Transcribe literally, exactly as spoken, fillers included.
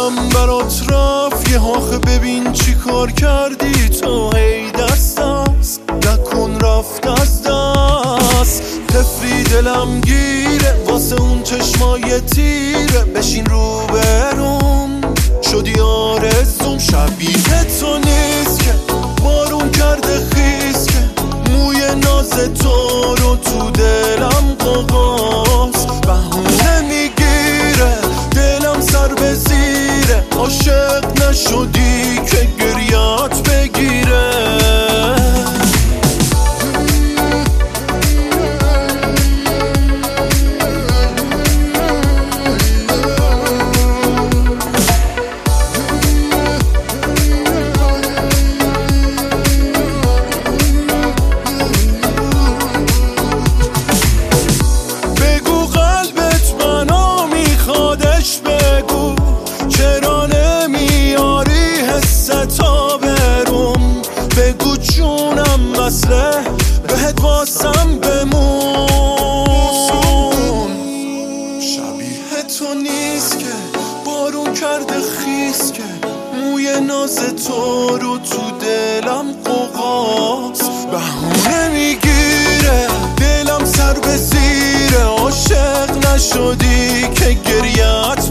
دلم برات رفت یه آخه ببین چی کار کردی تو، هی دست دست نکن رفت از دست. تفری دلم گیره واسه اون چشمای تیره، بشین رو بروم شدی آرزوم. شبیه تو نیست که بارون کرده خیز که، موی ناز تو رو تو دلم قاقاس. بهونه میگیره دلم سر به زیره، عاشق نشدی که گریات بگیره. بگو جونم مسله بهت واسم بمون. شبیه تو نیست که بارون کرده خیز که، موی ناز تو رو تو دلم قوقاس. بهونه میگیره دلم سر به زیره، عاشق نشدی که گریت